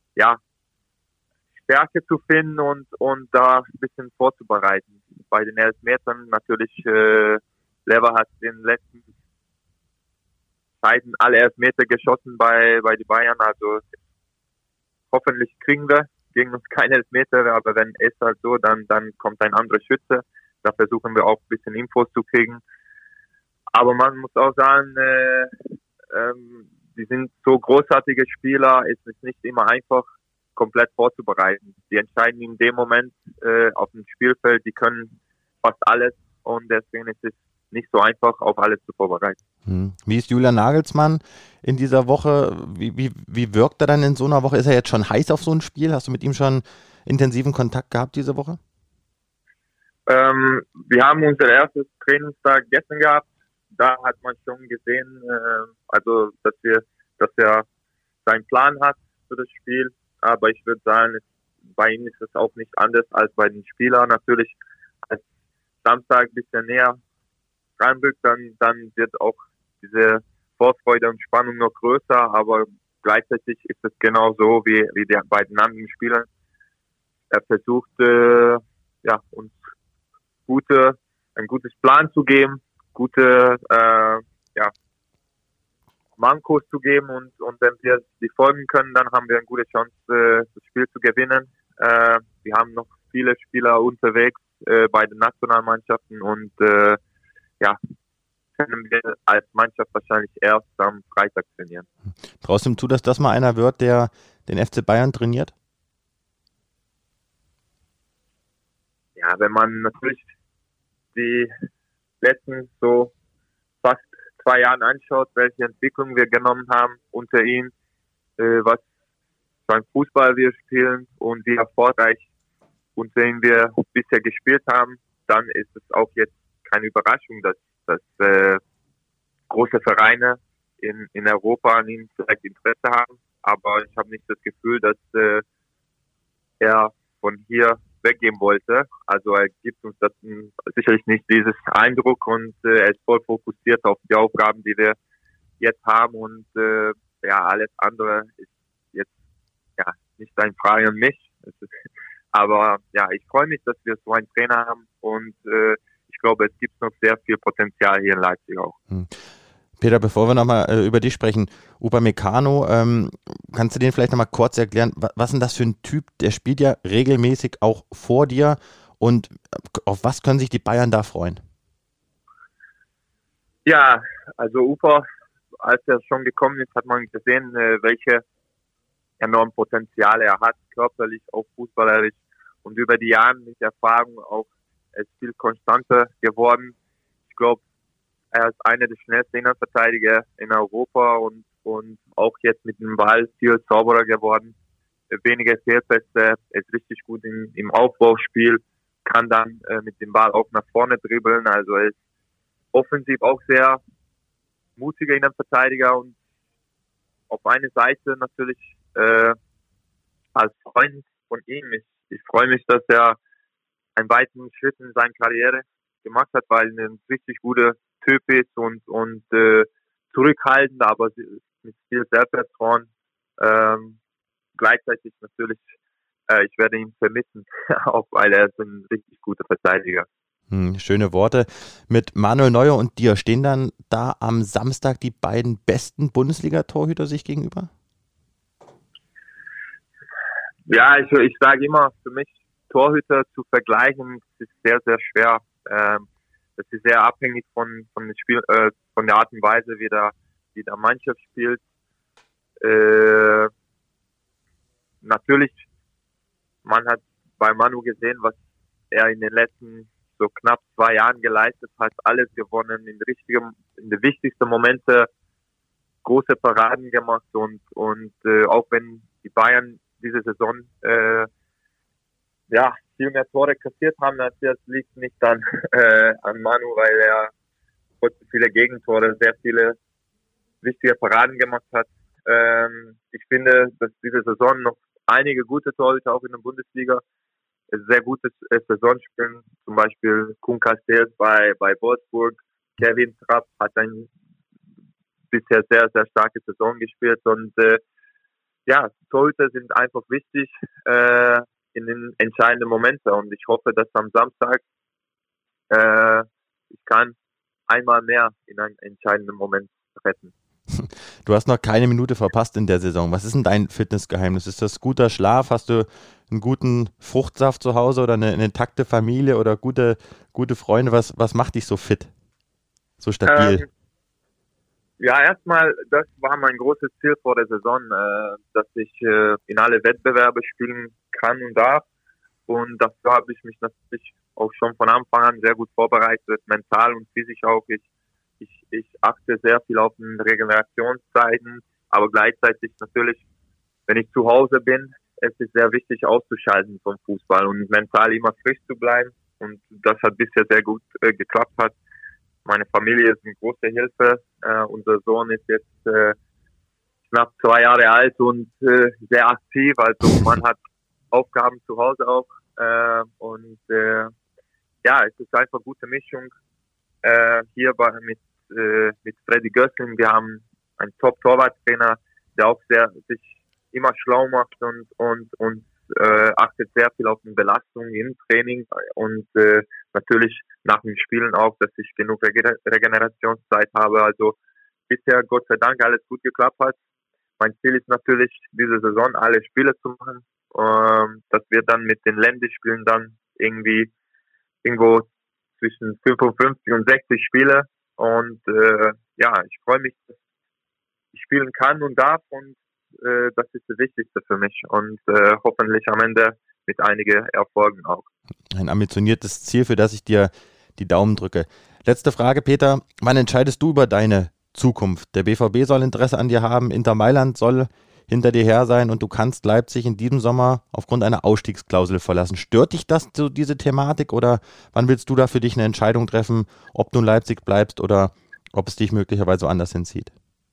Stärke zu finden und da ein bisschen vorzubereiten. Bei den Elfmetern natürlich Lever hat in den letzten Zeiten alle Elfmeter geschossen bei den Bayern, also hoffentlich kriegen wir gegen uns keine Elfmeter, aber wenn es halt so, dann kommt ein anderer Schütze. Da versuchen wir auch ein bisschen Infos zu kriegen. Aber man muss auch sagen, die sind so großartige Spieler, es ist nicht immer einfach, komplett vorzubereiten. Die entscheiden in dem Moment auf dem Spielfeld, die können fast alles und deswegen ist es nicht so einfach, auf alles zu vorbereiten. Wie ist Julian Nagelsmann in dieser Woche? Wie wirkt er dann in so einer Woche? Ist er jetzt schon heiß auf so ein Spiel? Hast du mit ihm schon intensiven Kontakt gehabt diese Woche? Wir haben unser erstes Trainingstag gestern gehabt. Da hat man schon gesehen, dass er seinen Plan hat für das Spiel. Aber ich würde sagen, bei ihm ist es auch nicht anders als bei den Spielern. Natürlich, als Samstag ein bisschen näher reinrückt, dann wird auch diese Vorfreude und Spannung noch größer, aber gleichzeitig ist es genau so wie bei den anderen Spielern. Er versucht, uns ein gutes Plan zu geben, gute Mankos zu geben und wenn wir die folgen können, dann haben wir eine gute Chance, das Spiel zu gewinnen. Wir haben noch viele Spieler unterwegs bei den Nationalmannschaften und können wir als Mannschaft wahrscheinlich erst am Freitag trainieren. Traust du ihm zu, dass das mal einer wird, der den FC Bayern trainiert? Ja, wenn man natürlich die letzten so fast 2 Jahren anschaut, welche Entwicklung wir genommen haben unter ihm, was für ein Fußball wir spielen und wie erfolgreich unter ihm wir bisher gespielt haben, dann ist es auch jetzt keine Überraschung, dass große Vereine in Europa an ihm vielleicht Interesse haben. Aber ich habe nicht das Gefühl, dass er von hier weggehen wollte. Also er gibt uns das sicherlich nicht dieses Eindruck und er ist voll fokussiert auf die Aufgaben, die wir jetzt haben und alles andere ist jetzt nicht eine Frage an mich. Aber ich freue mich, dass wir so einen Trainer haben und ich glaube, es gibt noch sehr viel Potenzial hier in Leipzig auch. Peter, bevor wir nochmal über dich sprechen, Upamecano, kannst du den vielleicht nochmal kurz erklären, was ist denn das für ein Typ? Der spielt ja regelmäßig auch vor dir und auf was können sich die Bayern da freuen? Ja, also Upa, als er schon gekommen ist, hat man gesehen, welche enormen Potenziale er hat, körperlich, auch fußballerisch und über die Jahre mit Erfahrung auch ist viel konstanter geworden. Ich glaube, er ist einer der schnellsten Innenverteidiger in Europa und auch jetzt mit dem Ball viel sauberer geworden. Weniger Fehlpässe, ist richtig gut im Aufbauspiel, kann dann mit dem Ball auch nach vorne dribbeln. Also er ist offensiv auch sehr mutiger Innenverteidiger und auf eine Seite natürlich als Freund von ihm. Ich freue mich, dass er einen weiteren Schritt in seiner Karriere gemacht hat, weil er ein richtig guter Typ ist und zurückhaltend, aber mit viel Selbstvertrauen. Gleichzeitig natürlich, ich werde ihn vermissen, auch weil er ist ein richtig guter Verteidiger. Schöne Worte. Mit Manuel Neuer und dir stehen dann da am Samstag die beiden besten Bundesliga-Torhüter sich gegenüber? Ja, ich sage immer, für mich Torhüter zu vergleichen, ist sehr, sehr schwer. Das ist sehr abhängig von dem Spiel, von der Art und Weise, wie der Mannschaft spielt. Natürlich, man hat bei Manu gesehen, was er in den letzten so knapp 2 Jahren geleistet hat, alles gewonnen, in den wichtigsten Momente große Paraden gemacht und auch wenn die Bayern diese Saison viel mehr Tore kassiert haben, das liegt nicht an Manu, weil er trotz viele Gegentore sehr viele wichtige Paraden gemacht hat. Ich finde, dass diese Saison noch einige gute Torhüter auch in der Bundesliga sehr gutes Saison spielen, zum Beispiel Kuhn Castells bei Wolfsburg, Kevin Trapp hat eine bisher sehr, sehr starke Saison gespielt und Torhüter sind einfach wichtig in den entscheidenden Momenten und ich hoffe, dass am Samstag ich kann einmal mehr in einen entscheidenden Moment retten. Du hast noch keine Minute verpasst in der Saison. Was ist denn dein Fitnessgeheimnis? Ist das guter Schlaf? Hast du einen guten Fruchtsaft zu Hause oder eine intakte Familie oder gute Freunde? Was macht dich so fit? So stabil? Erstmal, das war mein großes Ziel vor der Saison, dass ich in alle Wettbewerbe spielen kann und darf. Und dafür habe ich mich natürlich auch schon von Anfang an sehr gut vorbereitet, mental und physisch auch. Ich achte sehr viel auf den Regenerationszeiten, aber gleichzeitig natürlich, wenn ich zu Hause bin, es ist sehr wichtig auszuschalten vom Fußball und mental immer frisch zu bleiben. Und das hat bisher sehr gut geklappt. Meine Familie ist eine große Hilfe. Unser Sohn ist jetzt knapp 2 Jahre alt und sehr aktiv. Also man hat Aufgaben zu Hause auch. Es ist einfach eine gute Mischung hier mit Freddy Gössling. Wir haben einen Top-Torwarttrainer, der auch sich immer schlau macht und achtet sehr viel auf die Belastung im Training und natürlich nach dem Spielen auch, dass ich genug Regenerationszeit habe. Also bisher, Gott sei Dank, alles gut geklappt hat. Mein Ziel ist natürlich, diese Saison alle Spiele zu machen, dass wir dann mit den Länderspielen dann irgendwo zwischen 55 und 60 Spiele und ich freue mich, dass ich spielen kann und darf und das ist das Wichtigste für mich und hoffentlich am Ende mit einigen Erfolgen auch. Ein ambitioniertes Ziel, für das ich dir die Daumen drücke. Letzte Frage, Peter. Wann entscheidest du über deine Zukunft? Der BVB soll Interesse an dir haben, Inter Mailand soll hinter dir her sein und du kannst Leipzig in diesem Sommer aufgrund einer Ausstiegsklausel verlassen. Stört dich das, so diese Thematik, oder wann willst du da für dich eine Entscheidung treffen, ob du in Leipzig bleibst oder ob es dich möglicherweise woanders hinzieht?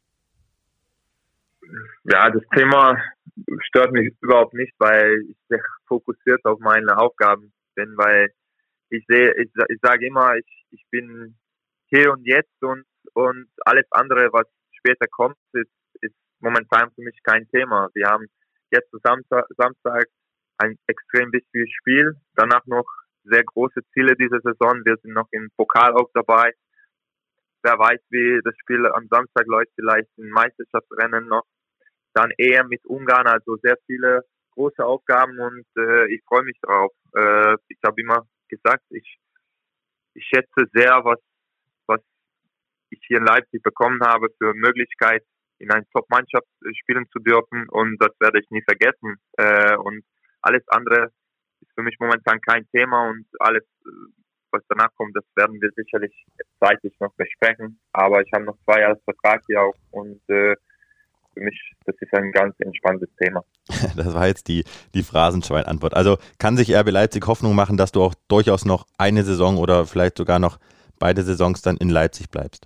Ja, das Thema stört mich überhaupt nicht, weil ich sehr fokussiert auf meine Aufgaben bin, weil ich sage immer, ich bin hier und jetzt und alles andere, was später kommt, ist momentan für mich kein Thema. Wir haben jetzt Samstag ein extrem wichtiges Spiel, danach noch sehr große Ziele diese Saison. Wir sind noch im Pokal auch dabei. Wer weiß, wie das Spiel am Samstag läuft, vielleicht ein Meisterschaftsrennen noch. Dann EM mit Ungarn, also sehr viele große Aufgaben und ich freue mich drauf. Ich habe immer gesagt, ich schätze sehr, was ich hier in Leipzig bekommen habe für Möglichkeit, in einer Top-Mannschaft spielen zu dürfen und das werde ich nie vergessen. Und alles andere ist für mich momentan kein Thema und alles, was danach kommt, das werden wir sicherlich zeitlich noch besprechen. Aber ich habe noch 2 Jahre Vertrag hier auch und für mich, das ist ein ganz entspanntes Thema. Das war jetzt die Phrasenschwein-Antwort. Also kann sich RB Leipzig Hoffnung machen, dass du auch durchaus noch eine Saison oder vielleicht sogar noch beide Saisons dann in Leipzig bleibst?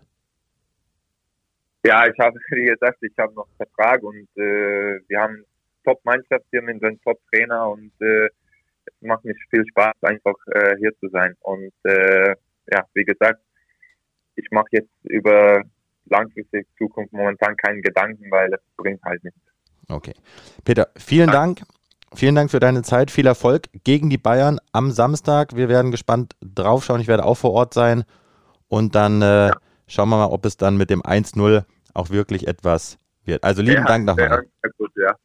Ja, ich habe, wie gesagt, ich habe noch Vertrag und wir haben eine Top-Mannschaft hier mit einem Top-Trainer und es macht mir viel Spaß, einfach hier zu sein. Und ja, wie gesagt, ich mache jetzt über langfristige Zukunft momentan keinen Gedanken, weil das bringt halt nichts. Okay. Peter, vielen Dank. Vielen Dank für deine Zeit. Viel Erfolg gegen die Bayern am Samstag. Wir werden gespannt draufschauen. Ich werde auch vor Ort sein. Und dann schauen wir mal, ob es dann mit dem 1-0 auch wirklich etwas wird. Also lieben Dank nochmal. Ja, gut, ja.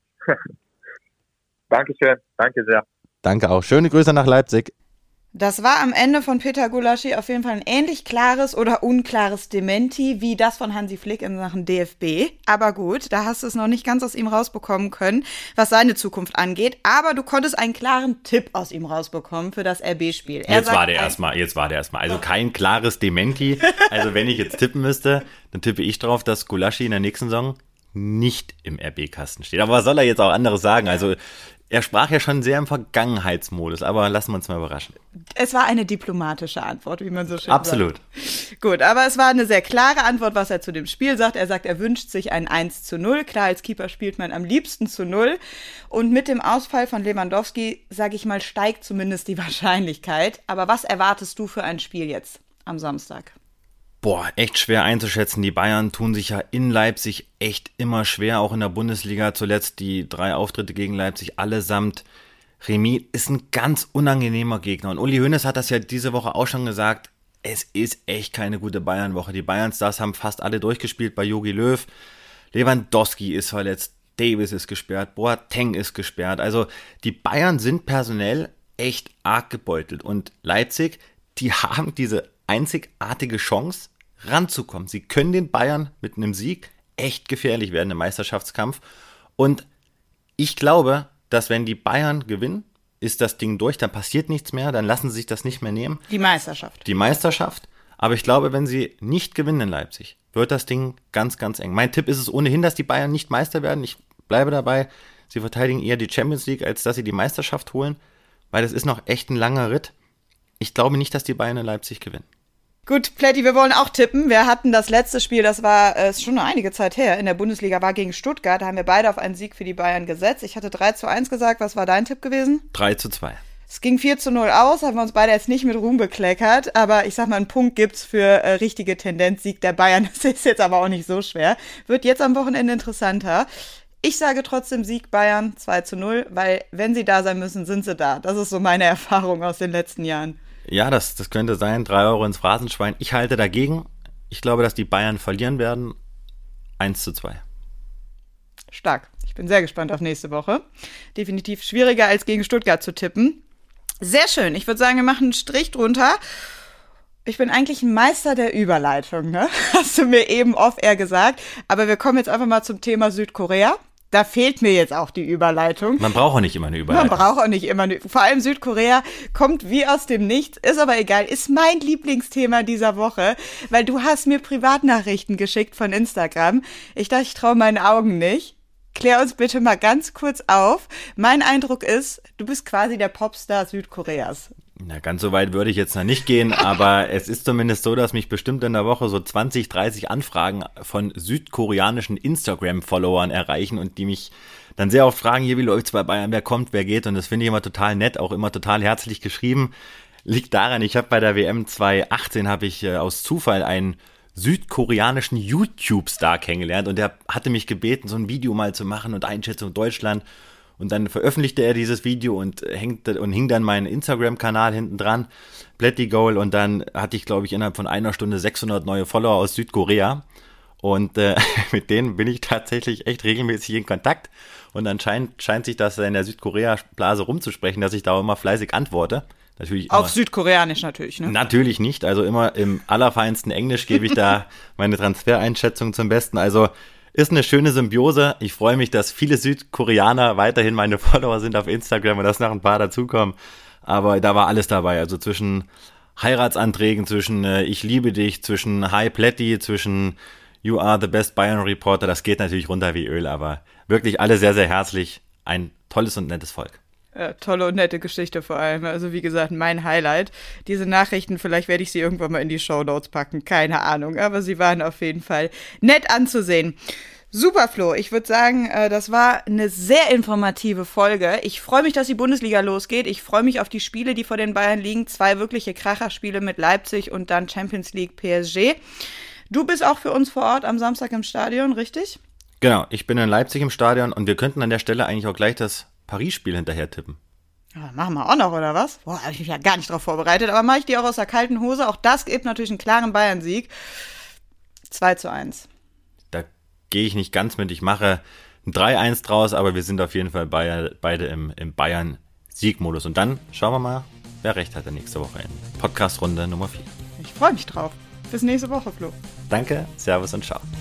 Dankeschön. Danke sehr. Danke auch. Schöne Grüße nach Leipzig. Das war am Ende von Peter Gulaschi auf jeden Fall ein ähnlich klares oder unklares Dementi wie das von Hansi Flick in Sachen DFB. Aber gut, da hast du es noch nicht ganz aus ihm rausbekommen können, was seine Zukunft angeht. Aber du konntest einen klaren Tipp aus ihm rausbekommen für das RB-Spiel. Jetzt war der erstmal. Also kein klares Dementi. Also wenn ich jetzt tippen müsste, dann tippe ich drauf, dass Gulaschi in der nächsten Saison nicht im RB-Kasten steht. Aber was soll er jetzt auch anderes sagen? Also er sprach ja schon sehr im Vergangenheitsmodus, aber lassen wir uns mal überraschen. Es war eine diplomatische Antwort, wie man so schön Absolut. sagt. Gut, aber es war eine sehr klare Antwort, was er zu dem Spiel sagt. Er sagt, er wünscht sich ein 1-0. Klar, als Keeper spielt man am liebsten zu 0. Und mit dem Ausfall von Lewandowski, sage ich mal, steigt zumindest die Wahrscheinlichkeit. Aber was erwartest du für ein Spiel jetzt am Samstag? Boah, echt schwer einzuschätzen. Die Bayern tun sich ja in Leipzig echt immer schwer, auch in der Bundesliga. Zuletzt die 3 Auftritte gegen Leipzig allesamt. Remis ist ein ganz unangenehmer Gegner. Und Uli Hoeneß hat das ja diese Woche auch schon gesagt. Es ist echt keine gute Bayern-Woche. Die Bayern-Stars haben fast alle durchgespielt bei Jogi Löw. Lewandowski ist verletzt. Davis ist gesperrt. Boateng ist gesperrt. Also die Bayern sind personell echt arg gebeutelt. Und Leipzig, die haben diese einzigartige Chance, ranzukommen. Sie können den Bayern mit einem Sieg echt gefährlich werden im Meisterschaftskampf. Und ich glaube, dass wenn die Bayern gewinnen, ist das Ding durch, dann passiert nichts mehr, dann lassen sie sich das nicht mehr nehmen. Die Meisterschaft. Aber ich glaube, wenn sie nicht gewinnen in Leipzig, wird das Ding ganz, ganz eng. Mein Tipp ist es ohnehin, dass die Bayern nicht Meister werden. Ich bleibe dabei, sie verteidigen eher die Champions League, als dass sie die Meisterschaft holen, weil das ist noch echt ein langer Ritt. Ich glaube nicht, dass die Bayern in Leipzig gewinnen. Gut, Plätti, wir wollen auch tippen. Wir hatten das letzte Spiel, das war schon eine einige Zeit her, in der Bundesliga, war gegen Stuttgart. Da haben wir beide auf einen Sieg für die Bayern gesetzt. Ich hatte 3-1 gesagt. Was war dein Tipp gewesen? 3-2. Es ging 4-0 aus, haben wir uns beide jetzt nicht mit Ruhm bekleckert. Aber ich sag mal, einen Punkt gibt's für richtige Tendenz. Sieg der Bayern. Das ist jetzt aber auch nicht so schwer. Wird jetzt am Wochenende interessanter. Ich sage trotzdem Sieg Bayern 2-0, weil wenn sie da sein müssen, sind sie da. Das ist so meine Erfahrung aus den letzten Jahren. Ja, das könnte sein. 3 Euro ins Phrasenschwein. Ich halte dagegen. Ich glaube, dass die Bayern verlieren werden. 1-2. Stark. Ich bin sehr gespannt auf nächste Woche. Definitiv schwieriger als gegen Stuttgart zu tippen. Sehr schön. Ich würde sagen, wir machen einen Strich drunter. Ich bin eigentlich ein Meister der Überleitung, ne? Hast du mir eben off-air gesagt. Aber wir kommen jetzt einfach mal zum Thema Südkorea. Da fehlt mir jetzt auch die Überleitung. Man braucht auch nicht immer eine Überleitung. Vor allem Südkorea kommt wie aus dem Nichts, ist aber egal, ist mein Lieblingsthema dieser Woche, weil du hast mir Privatnachrichten geschickt von Instagram. Ich dachte, ich traue meinen Augen nicht. Klär uns bitte mal ganz kurz auf. Mein Eindruck ist, du bist quasi der Popstar Südkoreas. Na, ganz so weit würde ich jetzt noch nicht gehen, aber es ist zumindest so, dass mich bestimmt in der Woche so 20, 30 Anfragen von südkoreanischen Instagram-Followern erreichen und die mich dann sehr oft fragen, hier, wie läuft's bei Bayern, wer kommt, wer geht, und das finde ich immer total nett, auch immer total herzlich geschrieben. Liegt daran, ich habe bei der WM 2018 aus Zufall einen südkoreanischen YouTube-Star kennengelernt und der hatte mich gebeten, so ein Video mal zu machen und Einschätzung Deutschland. Und dann veröffentlichte er dieses Video und hing dann meinen Instagram-Kanal hinten dran, Plätti Goal, und dann hatte ich, glaube ich, innerhalb von einer Stunde 600 neue Follower aus Südkorea. Und mit denen bin ich tatsächlich echt regelmäßig in Kontakt. Und dann scheint sich das in der Südkorea-Blase rumzusprechen, dass ich da auch immer fleißig antworte. Natürlich auf Südkoreanisch natürlich, ne? Natürlich nicht. Also immer im allerfeinsten Englisch gebe ich da meine Transfereinschätzung zum Besten. Also ist eine schöne Symbiose. Ich freue mich, dass viele Südkoreaner weiterhin meine Follower sind auf Instagram und dass noch ein paar dazukommen. Aber da war alles dabei. Also zwischen Heiratsanträgen, zwischen ich liebe dich, zwischen Hi Plätti, zwischen You are the best Bayern Reporter. Das geht natürlich runter wie Öl, aber wirklich alle sehr, sehr herzlich. Ein tolles und nettes Volk. Ja, tolle und nette Geschichte vor allem. Also wie gesagt, mein Highlight. Diese Nachrichten, vielleicht werde ich sie irgendwann mal in die Shownotes packen. Keine Ahnung, aber sie waren auf jeden Fall nett anzusehen. Super, Flo. Ich würde sagen, das war eine sehr informative Folge. Ich freue mich, dass die Bundesliga losgeht. Ich freue mich auf die Spiele, die vor den Bayern liegen. 2 wirkliche Kracherspiele mit Leipzig und dann Champions League PSG. Du bist auch für uns vor Ort am Samstag im Stadion, richtig? Genau, ich bin in Leipzig im Stadion und wir könnten an der Stelle eigentlich auch gleich das Paris-Spiel hinterher tippen. Ja, machen wir auch noch, oder was? Boah, habe ich mich ja gar nicht drauf vorbereitet, aber mache ich die auch aus der kalten Hose. Auch das gibt natürlich einen klaren Bayern-Sieg. 2:1. Da gehe ich nicht ganz mit. Ich mache ein 3:1 draus, aber wir sind auf jeden Fall beide im Bayern-Siegmodus. Und dann schauen wir mal, wer recht hatte nächste Woche in Podcast-Runde Nummer 4. Ich freue mich drauf. Bis nächste Woche, Flo. Danke, Servus und Ciao.